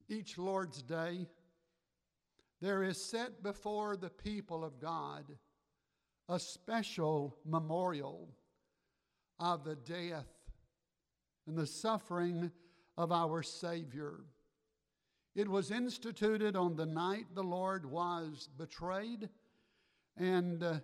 each Lord's Day, there is set before the people of God a special memorial of the death and the suffering of our Savior. It was instituted on the night the Lord was betrayed and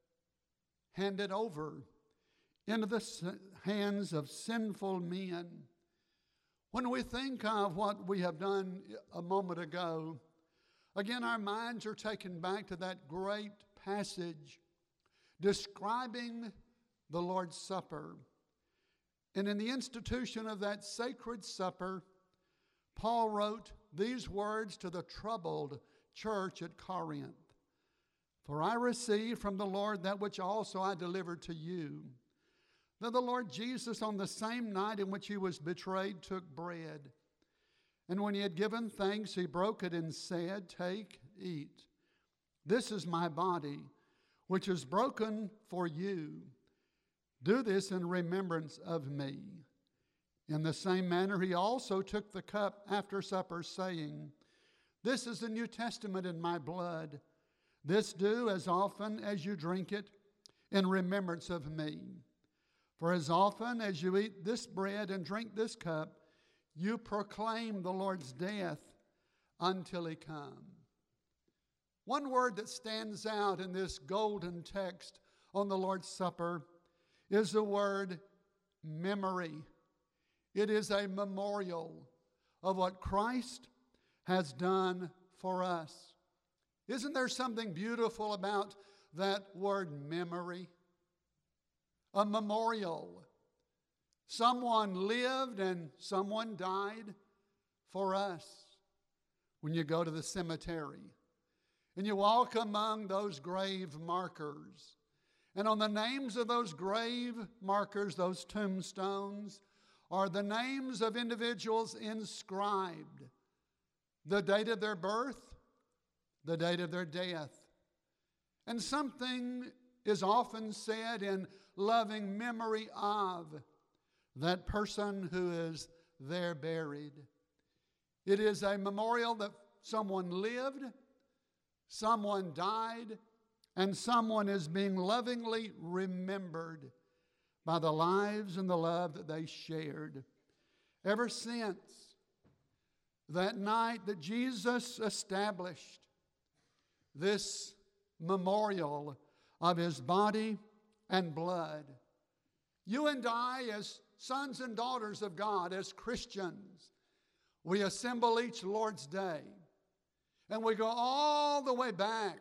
handed over into the hands of sinful men. When we think of what we have done a moment ago, again our minds are taken back to that great passage describing the Lord's Supper. And in the institution of that sacred supper, Paul wrote these words to the troubled church at Corinth. For I received from the Lord that which also I delivered to you, that the Lord Jesus on the same night in which he was betrayed took bread. And when he had given thanks, he broke it and said, Take, eat. This is my body, which is broken for you. Do this in remembrance of me. In the same manner, he also took the cup after supper, saying, This is the New Testament in my blood. This do as often as you drink it in remembrance of me. For as often as you eat this bread and drink this cup, you proclaim the Lord's death until he come. One word that stands out in this golden text on the Lord's Supper is the word memory. It is a memorial of what Christ has done for us. Isn't there something beautiful about that word memory? A memorial. Someone lived and someone died for us. When you go to the cemetery and you walk among those grave markers, and on the names of those grave markers, those tombstones, are the names of individuals inscribed. The date of their birth, the date of their death. And something is often said in loving memory of that person who is there buried. It is a memorial that someone lived, someone died, and someone is being lovingly remembered by the lives and the love that they shared. Ever since that night that Jesus established this memorial of his body and blood, you and I, as sons and daughters of God, as Christians, we assemble each Lord's Day, and we go all the way back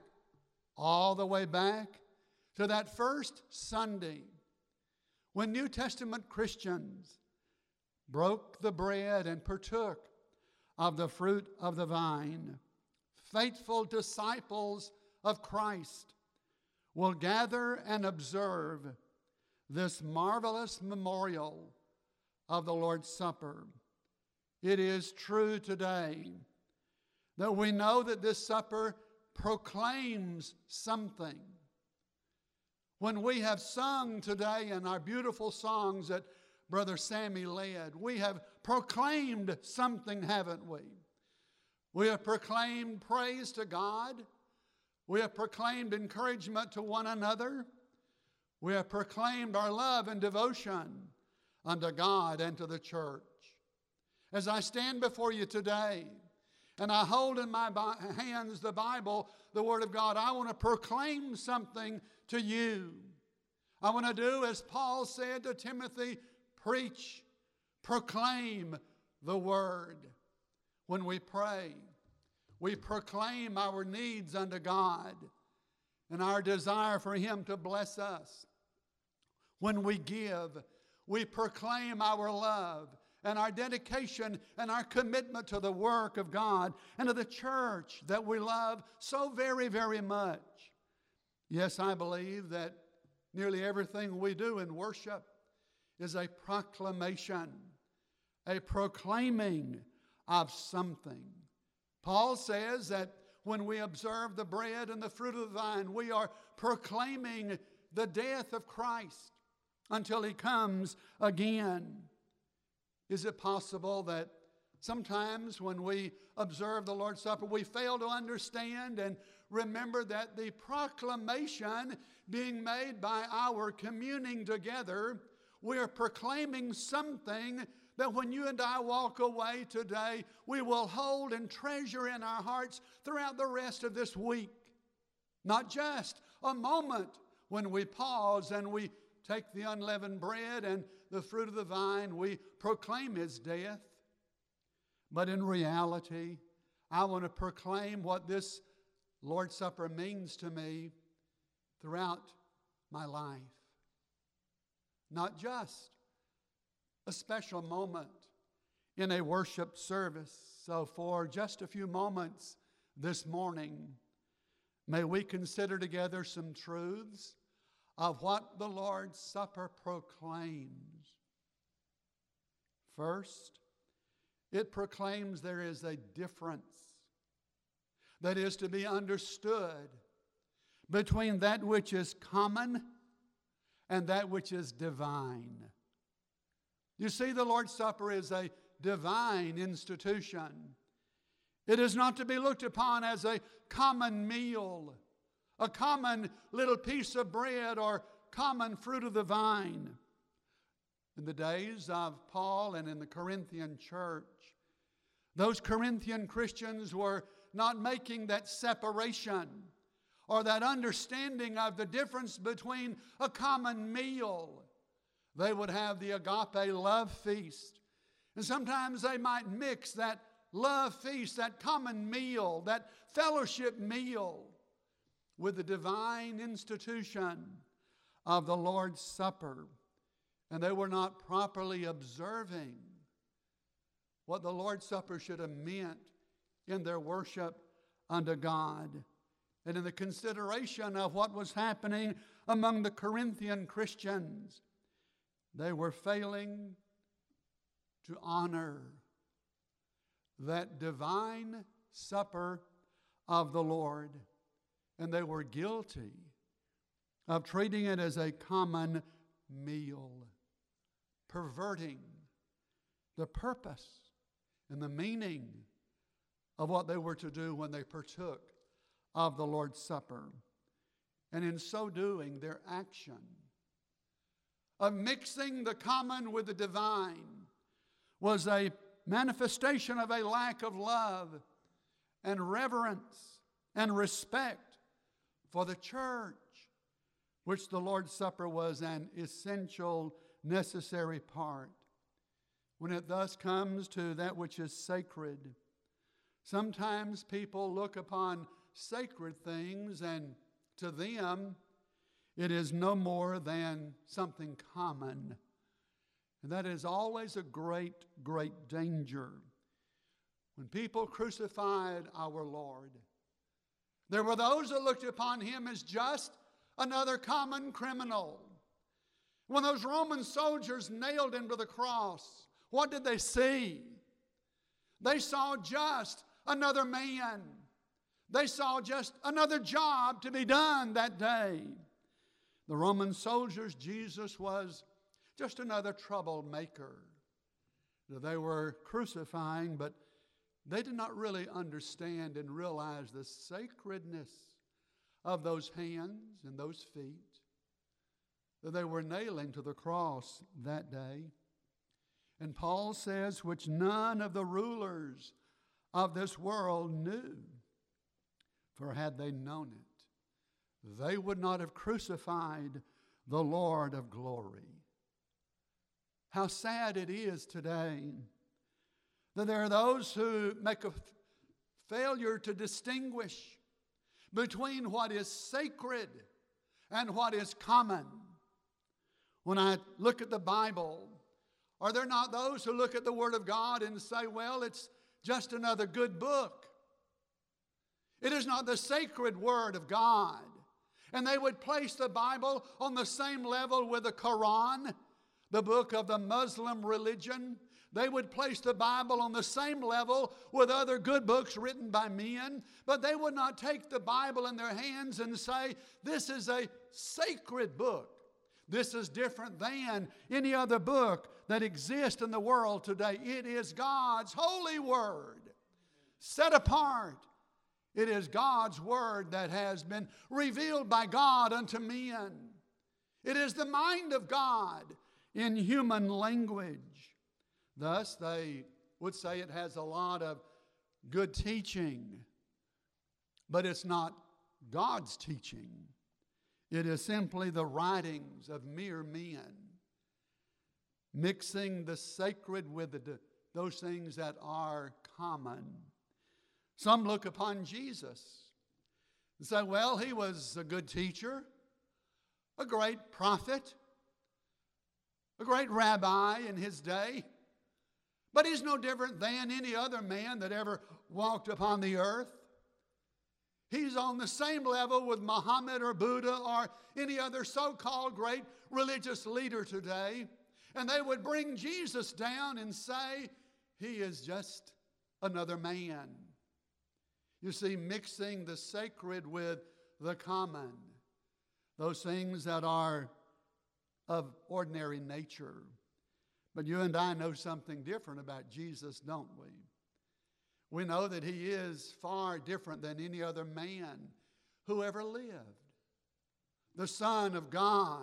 to that first Sunday when New Testament Christians broke the bread and partook of the fruit of the vine. Faithful disciples of Christ will gather and observe this marvelous memorial of the Lord's Supper. It is true today that we know that this supper proclaims something. When we have sung today in our beautiful songs that Brother Sammy led, we have proclaimed something, haven't we? We have proclaimed praise to God. We have proclaimed encouragement to one another. We have proclaimed our love and devotion unto God and to the church. As I stand before you today, and I hold in my hands the Bible, the Word of God, I want to proclaim something to you. I want to do as Paul said to Timothy, preach, proclaim the Word. When we pray, we proclaim our needs unto God and our desire for Him to bless us. When we give, we proclaim our love and our dedication and our commitment to the work of God and to the church that we love so very, very much. Yes, I believe that nearly everything we do in worship is a proclamation, a proclaiming of something. Paul says that when we observe the bread and the fruit of the vine, we are proclaiming the death of Christ until He comes again. Is it possible that sometimes when we observe the Lord's Supper, we fail to understand and remember that the proclamation being made by our communing together, we are proclaiming something that when you and I walk away today, we will hold and treasure in our hearts throughout the rest of this week. Not just a moment when we pause and we take the unleavened bread and the fruit of the vine, we proclaim His death. But in reality, I want to proclaim what this Lord's Supper means to me throughout my life. Not just a special moment in a worship service. So for just a few moments this morning, may we consider together some truths of what the Lord's Supper proclaims. First, it proclaims there is a difference that is to be understood between that which is common and that which is divine. You see, the Lord's Supper is a divine institution. It is not to be looked upon as a common meal, a common little piece of bread or common fruit of the vine. In the days of Paul and in the Corinthian church, those Corinthian Christians were not making that separation or that understanding of the difference between a common meal. They would have the agape love feast. And sometimes they might mix that love feast, that common meal, that fellowship meal, with the divine institution of the Lord's Supper. And they were not properly observing what the Lord's Supper should have meant in their worship unto God. And in the consideration of what was happening among the Corinthian Christians, they were failing to honor that divine supper of the Lord. And they were guilty of treating it as a common meal, perverting the purpose and the meaning of what they were to do when they partook of the Lord's Supper. And in so doing, their action of mixing the common with the divine was a manifestation of a lack of love and reverence and respect for the church, which the Lord's Supper was an essential, necessary part. When it thus comes to that which is sacred, sometimes people look upon sacred things, and to them it is no more than something common. And that is always a great, great danger. When people crucified our Lord, there were those that looked upon Him as just another common criminal. When those Roman soldiers nailed Him to the cross, what did they see? They saw just another man. They saw just another job to be done that day. The Roman soldiers, Jesus was just another troublemaker. They were crucifying, but they did not really understand and realize the sacredness of those hands and those feet that they were nailing to the cross that day. And Paul says, which none of the rulers of this world knew. For had they known it, they would not have crucified the Lord of glory. How sad it is today that there are those who make a failure to distinguish between what is sacred and what is common. When I look at the Bible, are there not those who look at the Word of God and say, well, it's just another good book? It is not the sacred Word of God. And they would place the Bible on the same level with the Quran, the book of the Muslim religion. They would place the Bible on the same level with other good books written by men, but they would not take the Bible in their hands and say, this is a sacred book. This is different than any other book that exist in the world today. It is God's holy word, set apart. It is God's word that has been revealed by God unto men. It is the mind of God in human language. Thus, they would say it has a lot of good teaching, but it's not God's teaching. It is simply the writings of mere men, mixing the sacred with those things that are common. Some look upon Jesus and say, well, he was a good teacher, a great prophet, a great rabbi in his day, but he's no different than any other man that ever walked upon the earth. He's on the same level with Muhammad or Buddha or any other so-called great religious leader today. And they would bring Jesus down and say, he is just another man. You see, mixing the sacred with the common, those things that are of ordinary nature. But you and I know something different about Jesus, don't we? We know that he is far different than any other man who ever lived. The Son of God,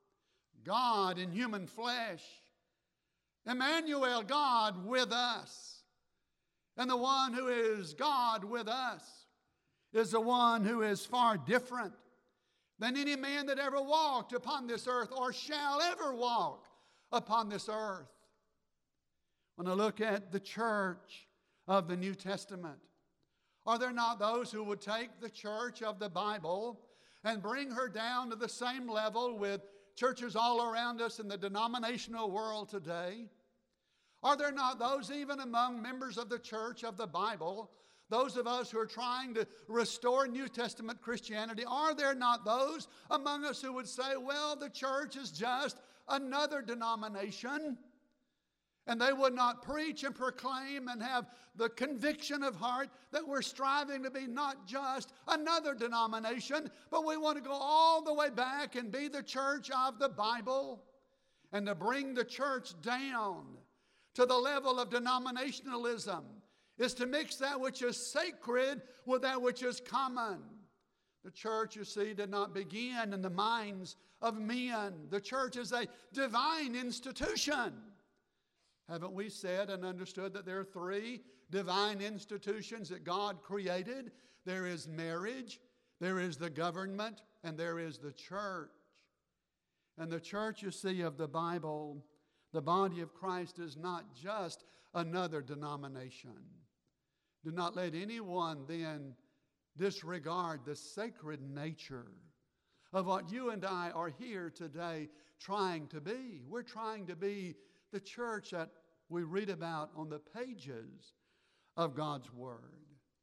God in human flesh, Emmanuel, God with us. And the one who is God with us is the one who is far different than any man that ever walked upon this earth or shall ever walk upon this earth. When I look at the church of the New Testament, are there not those who would take the church of the Bible and bring her down to the same level with churches all around us in the denominational world today? Are there not those even among members of the church of the Bible, those of us who are trying to restore New Testament Christianity, are there not those among us who would say, well, the church is just another denomination? And they would not preach and proclaim and have the conviction of heart that we're striving to be not just another denomination, but we want to go all the way back and be the church of the Bible, and to bring the church down to the level of denominationalism is to mix that which is sacred with that which is common. The church, you see, did not begin in the minds of men. The church is a divine institution. Haven't we said and understood that there are three divine institutions that God created? There is marriage, there is the government, and there is the church. And the church, you see, of the Bible, the body of Christ, is not just another denomination. Do not let anyone then disregard the sacred nature of what you and I are here today trying to be. We're trying to be the church that we read about on the pages of God's Word.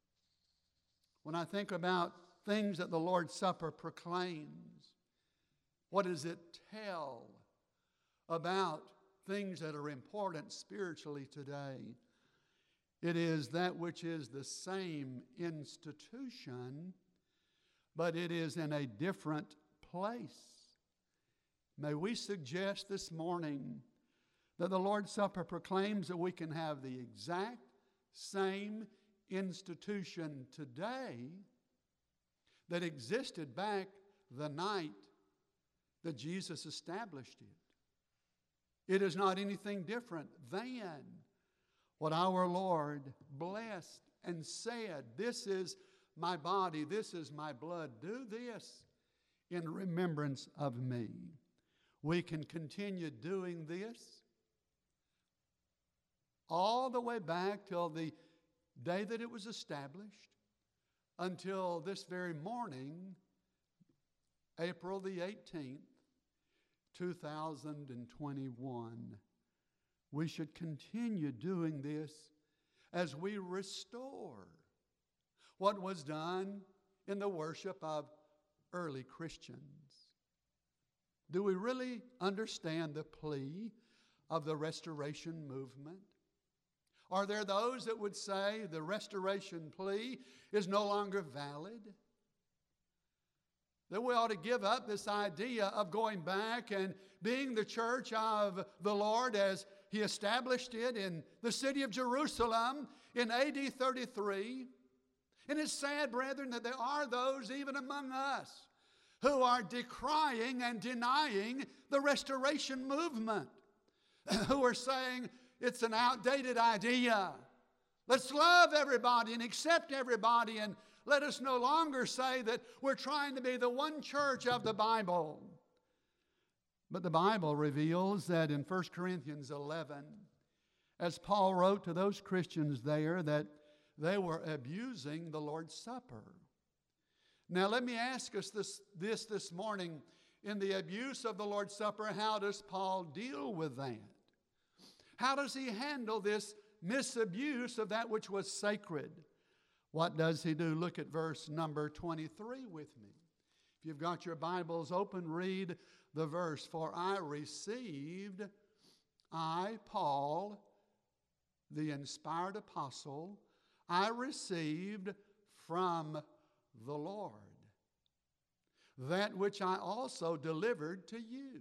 When I think about things that the Lord's Supper proclaims, what does it tell about things that are important spiritually today? It is that which is the same institution, but it is in a different place. May we suggest this morning that the Lord's Supper proclaims that we can have the exact same institution today that existed back the night that Jesus established it. It is not anything different than what our Lord blessed and said, this is my body, this is my blood. Do this in remembrance of me. We can continue doing this all the way back till the day that it was established, until this very morning, April the 18th, 2021. We should continue doing this as we restore what was done in the worship of early Christians. Do we really understand the plea of the restoration movement? Are there those that would say the restoration plea is no longer valid? that we ought to give up this idea of going back and being the church of the Lord as He established it in the city of Jerusalem in AD 33. And it's sad, brethren, that there are those even among us who are decrying and denying the restoration movement, who are saying it's an outdated idea. Let's love everybody and accept everybody, and let us no longer say that we're trying to be the one church of the Bible. But the Bible reveals that in 1 Corinthians 11, as Paul wrote to those Christians there, that they were abusing the Lord's Supper. Now let me ask us this morning, in the abuse of the Lord's Supper, how does Paul deal with that? How does he handle this misabuse of that which was sacred? What does he do? Look at verse number 23 with me. If you've got your Bibles open, read the verse. For I, Paul, the inspired apostle, I received from the Lord that which I also delivered to you.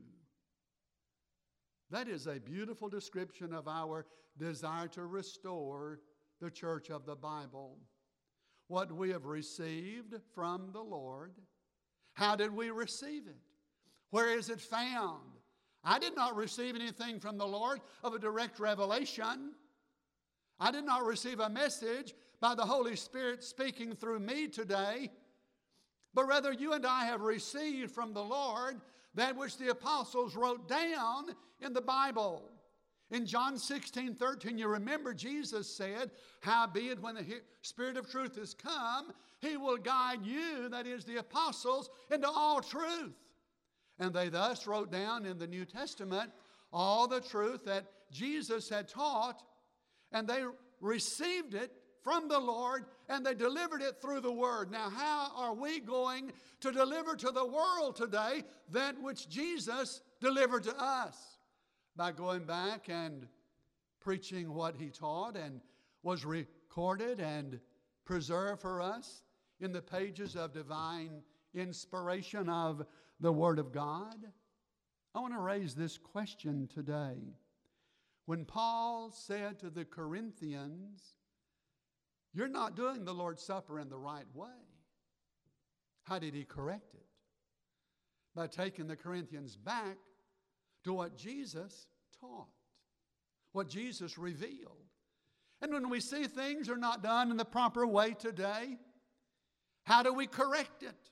That is a beautiful description of our desire to restore the church of the Bible. What we have received from the Lord. How did we receive it? Where is it found? I did not receive anything from the Lord of a direct revelation. I did not receive a message by the Holy Spirit speaking through me today, but rather you and I have received from the Lord that which the apostles wrote down in the Bible. In John 16:13, you remember Jesus said, howbeit when the Spirit of truth is come, He will guide you, that is the apostles, into all truth. And they thus wrote down in the New Testament all the truth that Jesus had taught, and they received it from the Lord, and they delivered it through the Word. Now, how are we going to deliver to the world today that which Jesus delivered to us? By going back and preaching what He taught and was recorded and preserved for us in the pages of divine inspiration of the Word of God. I want to raise this question today. When Paul said to the Corinthians, you're not doing the Lord's Supper in the right way, how did he correct it? By taking the Corinthians back to what Jesus taught, what Jesus revealed. And when we see things are not done in the proper way today, how do we correct it?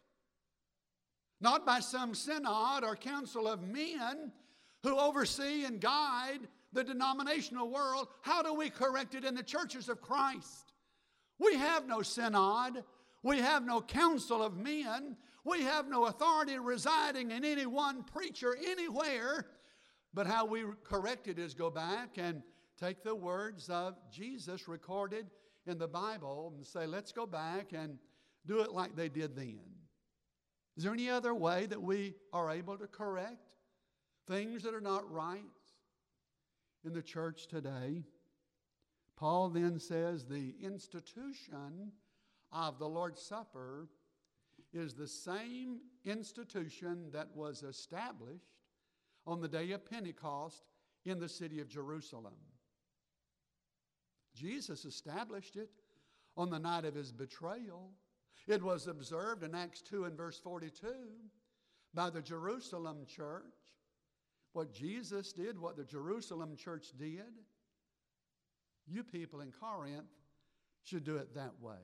Not by some synod or council of men who oversee and guide the denominational world. How do we correct it in the churches of Christ? We have no synod. We have no council of men. We have no authority residing in any one preacher anywhere. But how we correct it is go back and take the words of Jesus recorded in the Bible and say, let's go back and do it like they did then. Is there any other way that we are able to correct things that are not right in the church today? Paul then says the institution of the Lord's Supper is the same institution that was established on the day of Pentecost in the city of Jerusalem. Jesus established it on the night of His betrayal. It was observed in Acts 2 and verse 42 by the Jerusalem church. What Jesus did, what the Jerusalem church did, you people in Corinth should do it that way.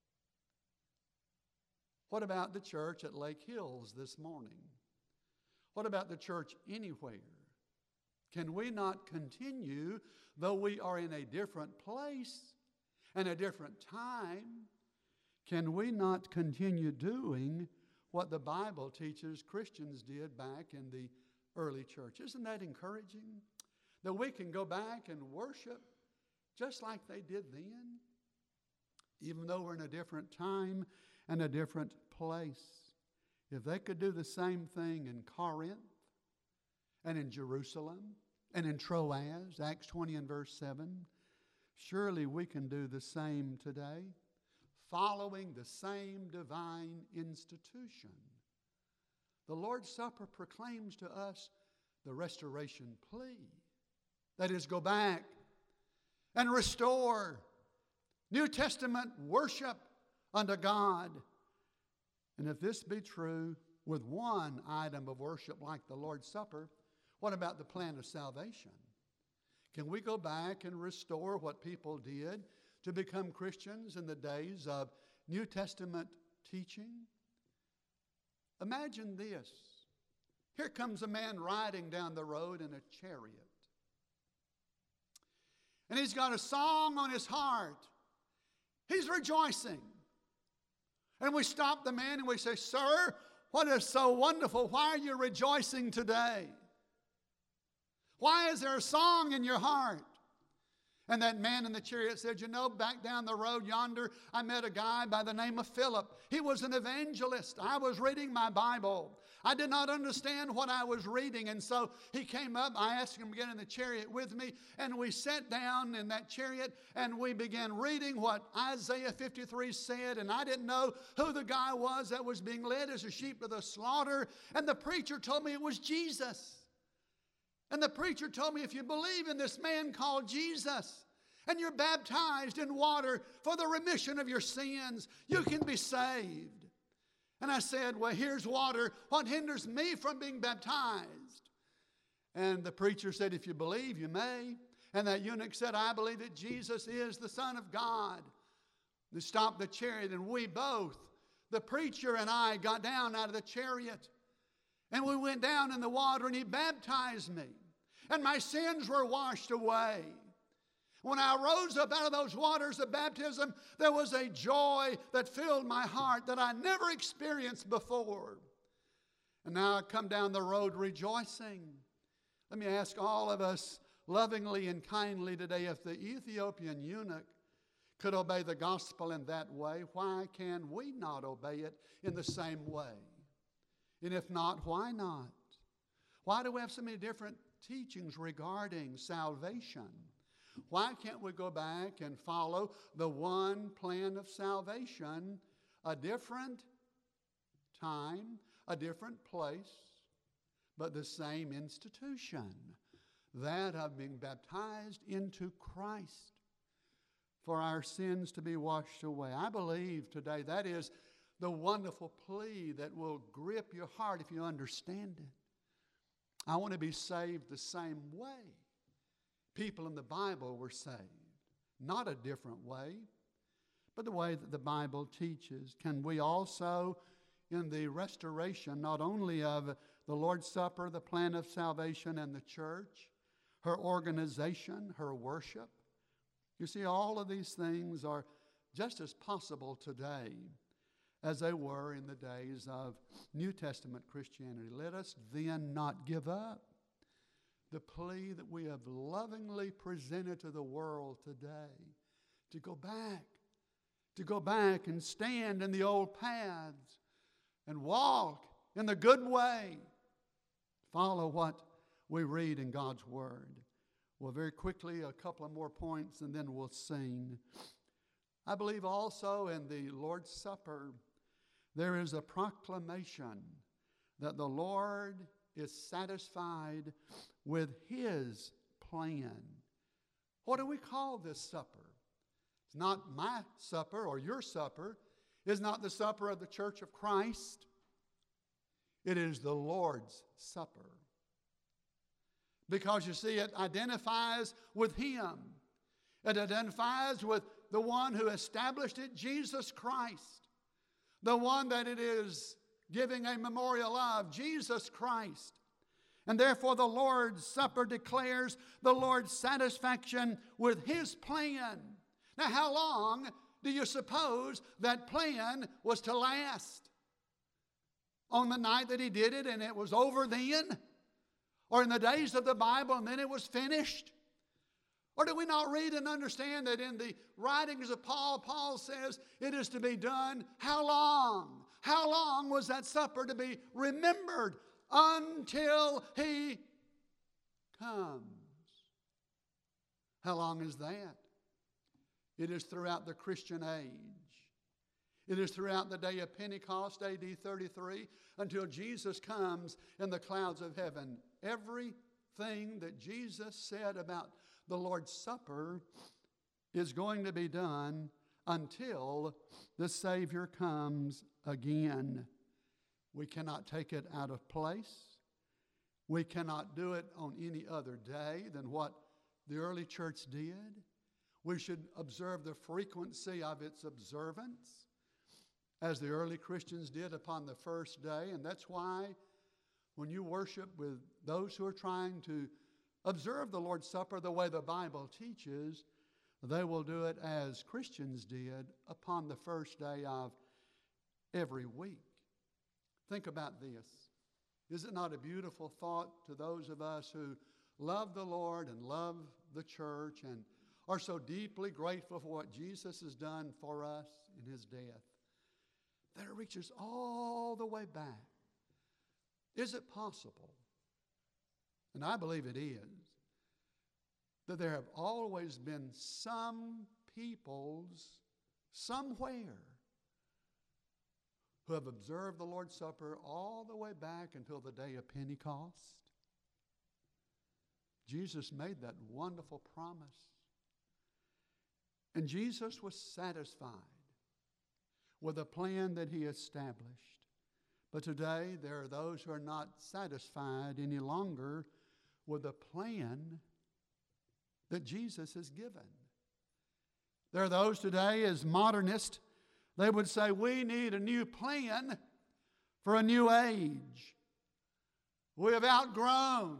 What about the church at Lake Hills this morning? What about the church anywhere? Can we not continue, though we are in a different place and a different time, can we not continue doing what the Bible teaches Christians did back in the early church? Isn't that encouraging? That we can go back and worship just like they did then, even though we're in a different time and a different place. If they could do the same thing in Corinth and in Jerusalem and in Troas, Acts 20 and verse 7, surely we can do the same today, following the same divine institution. the Lord's Supper proclaims to us the restoration plea. That is, go back and restore New Testament worship unto God. And if this be true with one item of worship like the Lord's Supper, what about the plan of salvation? Can we go back and restore what people did to become Christians in the days of New Testament teaching? Imagine this. Here comes a man riding down the road in a chariot. And he's got a song on his heart. He's rejoicing. And we stop the man and we say, "Sir, what is so wonderful? Why are you rejoicing today? Why is there a song in your heart?" And that man in the chariot said, "You know, back down the road yonder, I met a guy by the name of Philip. He was an evangelist. I was reading my Bible. I did not understand what I was reading. And so he came up. I asked him to get in the chariot with me. And we sat down in that chariot and we began reading what Isaiah 53 said. And I didn't know who the guy was that was being led as a sheep to the slaughter. And the preacher told me it was Jesus. And the preacher told me, if you believe in this man called Jesus and you're baptized in water for the remission of your sins, you can be saved. And I said, well, here's water. What hinders me from being baptized? And the preacher said, if you believe, you may. And that eunuch said, I believe that Jesus is the Son of God. They stopped the chariot, and we both, the preacher and I, got down out of the chariot. And we went down in the water, and he baptized me. And my sins were washed away. When I rose up out of those waters of baptism, there was a joy that filled my heart that I never experienced before. And now I come down the road rejoicing. Let me ask all of us lovingly and kindly today, if the Ethiopian eunuch could obey the gospel in that way, why can we not obey it in the same way? And if not, why not? Why do we have so many different teachings regarding salvation? Why can't we go back and follow the one plan of salvation, a different time, a different place, but the same institution, that of being baptized into Christ for our sins to be washed away? I believe today that is the wonderful plea that will grip your heart if you understand it. I want to be saved the same way people in the Bible were saved. Not a different way, but the way that the Bible teaches. Can we also, in the restoration, not only of the Lord's Supper, the plan of salvation and the church, her organization, her worship, you see, all of these things are just as possible today as they were in the days of New Testament Christianity. Let us then not give up the plea that we have lovingly presented to the world today, to go back and stand in the old paths and walk in the good way, follow what we read in God's Word. Well, very quickly, a couple of more points and then we'll sing. I believe also in the Lord's Supper, there is a proclamation that the Lord is satisfied with His plan. What do we call this supper? It's not my supper or your supper. It's not the supper of the Church of Christ. It is the Lord's Supper. Because you see, it identifies with Him. It identifies with the one who established it, Jesus Christ. The one that it is giving a memorial of, Jesus Christ. And therefore the Lord's Supper declares the Lord's satisfaction with His plan. Now, how long do you suppose that plan was to last? On the night that He did it and it was over then? Or in the days of the Bible and then it was finished? Or do we not read and understand that in the writings of Paul, Paul says it is to be done how long? How long was that supper to be remembered? Until He comes. How long is that? It is throughout the Christian age. It is throughout the day of Pentecost, AD 33, until Jesus comes in the clouds of heaven. Everything that Jesus said about the Lord's Supper is going to be done until the Savior comes again. We cannot take it out of place. We cannot do it on any other day than what the early church did. We should observe the frequency of its observance, as the early Christians did upon the first day. And that's why when you worship with those who are trying to observe the Lord's Supper the way the Bible teaches, they will do it as Christians did upon the first day of every week. Think about this. Is it not a beautiful thought to those of us who love the Lord and love the church and are so deeply grateful for what Jesus has done for us in his death, that it reaches all the way back? Is it possible, and I believe it is, that there have always been some peoples somewhere who have observed the Lord's Supper all the way back until the day of Pentecost? Jesus made that wonderful promise. And Jesus was satisfied with the plan that he established. But today there are those who are not satisfied any longer with the plan that Jesus has given. There are those today, as modernists, they would say, we need a new plan for a new age. We have outgrown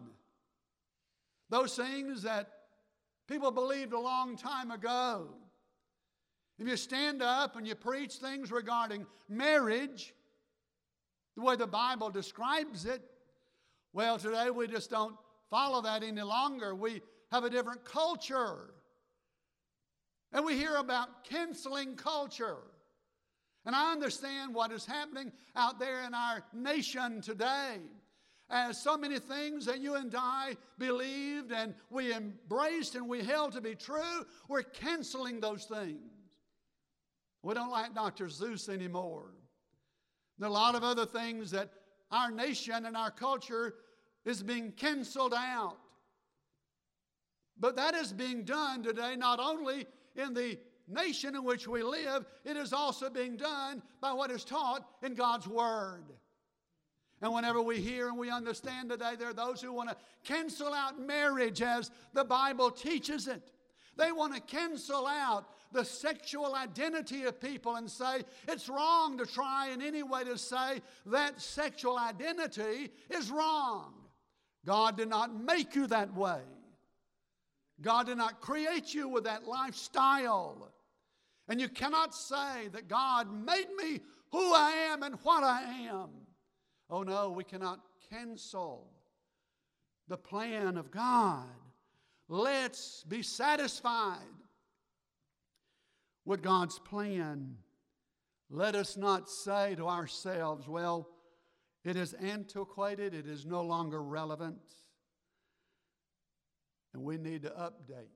those things that people believed a long time ago. If you stand up and you preach things regarding marriage, the way the Bible describes it, well, today we just don't follow that any longer. We have a different culture. And we hear about canceling culture. And I understand what is happening out there in our nation today. As so many things that you and I believed and we embraced and we held to be true, we're canceling those things. We don't like Dr. Seuss anymore. There are a lot of other things that our nation and our culture is being canceled out. But that is being done today not only in the nation in which we live, it is also being done by what is taught in God's Word. And whenever we hear and we understand today, there are those who want to cancel out marriage as the Bible teaches it. They want to cancel out the sexual identity of people and say it's wrong to try in any way to say that sexual identity is wrong. God did not make you that way. God did not create you with that lifestyle. And you cannot say that God made me who I am and what I am. Oh no, we cannot cancel the plan of God. Let's be satisfied with God's plan. Let us not say to ourselves, well, it is antiquated, it is no longer relevant, and we need to update.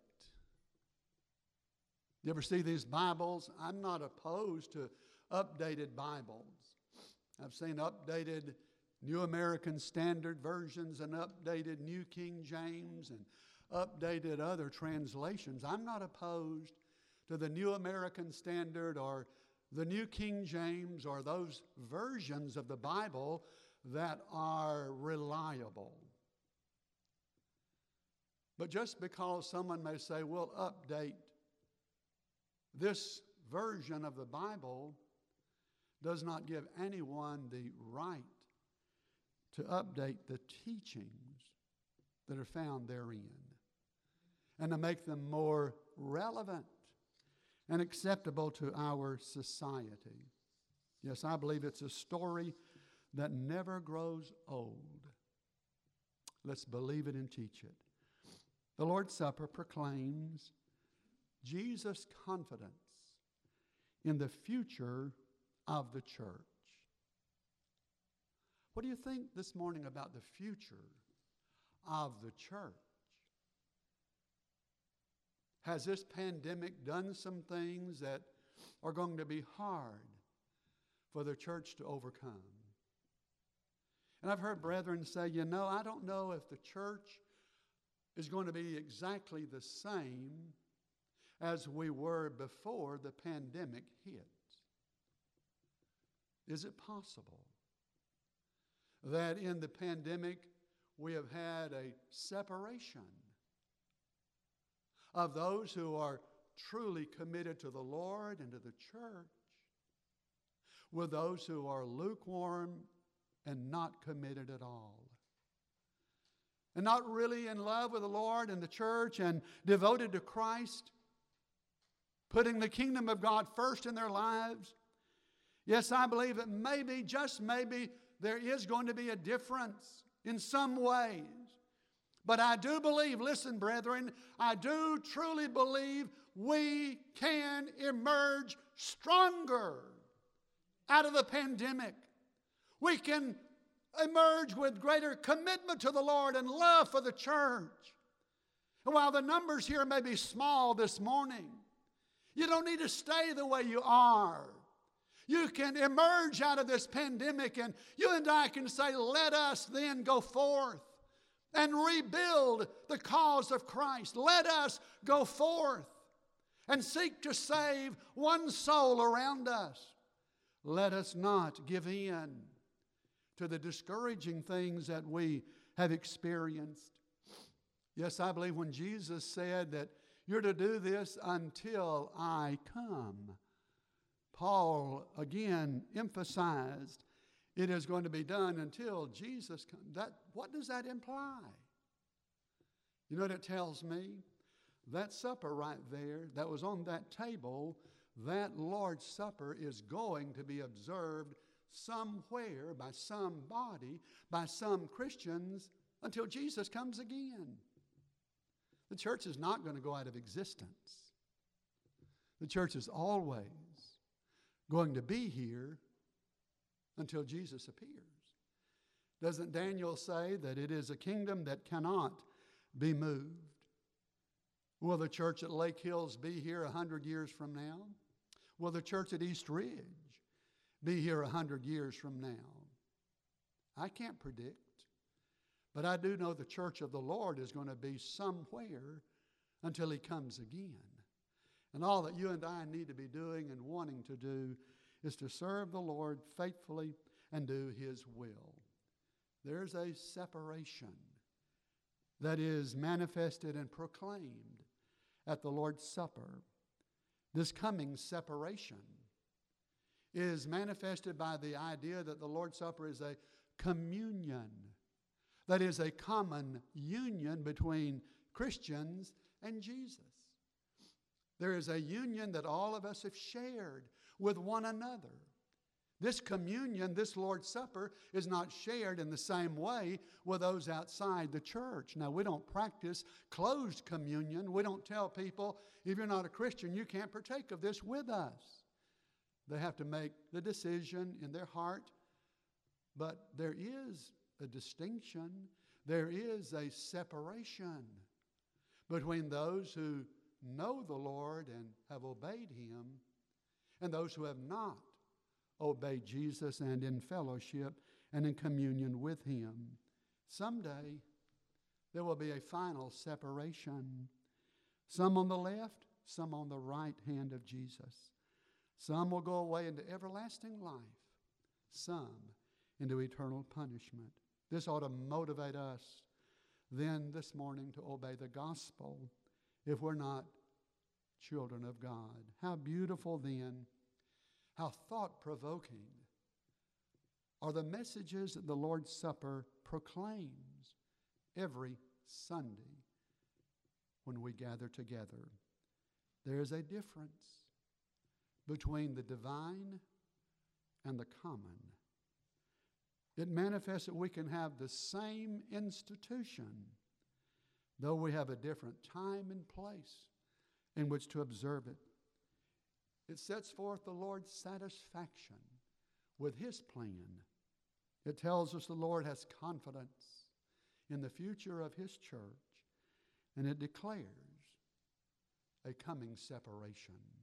You ever see these Bibles? I'm not opposed to updated Bibles. I've seen updated New American Standard versions and updated New King James and updated other translations. I'm not opposed to the New American Standard or the New King James or those versions of the Bible that are reliable. But just because someone may say, we'll update this version of the Bible, does not give anyone the right to update the teachings that are found therein and to make them more relevant and acceptable to our society. Yes, I believe it's a story that never grows old. Let's believe it and teach it. The Lord's Supper proclaims Jesus' confidence in the future of the church. What do you think this morning about the future of the church? Has this pandemic done some things that are going to be hard for the church to overcome. And I've heard brethren say, I don't know if the church is going to be exactly the same as we were before the pandemic hit. Is it possible that in the pandemic we have had a separation of those who are truly committed to the Lord and to the church with those who are lukewarm and not committed at all? And not really in love with the Lord and the church and devoted to Christ, putting the kingdom of God first in their lives. Yes, I believe that maybe, just maybe, there is going to be a difference in some ways. But I do believe, listen, brethren, I do truly believe we can emerge stronger out of the pandemic. We can emerge with greater commitment to the Lord and love for the church. And while the numbers here may be small this morning, you don't need to stay the way you are. You can emerge out of this pandemic, and you and I can say, let us then go forth and rebuild the cause of Christ. Let us go forth and seek to save one soul around us. Let us not give in to the discouraging things that we have experienced. Yes, I believe when Jesus said that you're to do this until I come, Paul again emphasized it is going to be done until Jesus comes. What does that imply? You know what it tells me? That supper right there that was on that table, that Lord's Supper is going to be observed somewhere by somebody, by some Christians, until Jesus comes again. The church is not going to go out of existence. The church is always going to be here until Jesus appears. Doesn't Daniel say that it is a kingdom that cannot be moved? Will the church at Lake Hills be here 100 years from now? Will the church at East Ridge be here 100 years from now? I can't predict. But I do know the church of the Lord is going to be somewhere until He comes again. And all that you and I need to be doing and wanting to do is to serve the Lord faithfully and do His will. There's a separation that is manifested and proclaimed at the Lord's Supper. This coming separation is manifested by the idea that the Lord's Supper is a communion. That is a common union between Christians and Jesus. There is a union that all of us have shared with one another. This communion, this Lord's Supper, is not shared in the same way with those outside the church. Now, we don't practice closed communion. We don't tell people, if you're not a Christian, you can't partake of this with us. They have to make the decision in their heart. But there is a distinction. There is a separation between those who know the Lord and have obeyed Him and those who have not obeyed Jesus and in fellowship and in communion with Him. Someday there will be a final separation. Some on the left, some on the right hand of Jesus. Some will go away into everlasting life. Some into eternal punishment. This ought to motivate us then this morning to obey the gospel if we're not children of God. How beautiful then, how thought-provoking are the messages that the Lord's Supper proclaims every Sunday when we gather together. There is a difference between the divine and the common. It manifests that we can have the same institution, though we have a different time and place in which to observe it. It sets forth the Lord's satisfaction with His plan. It tells us the Lord has confidence in the future of His church, and it declares a coming separation.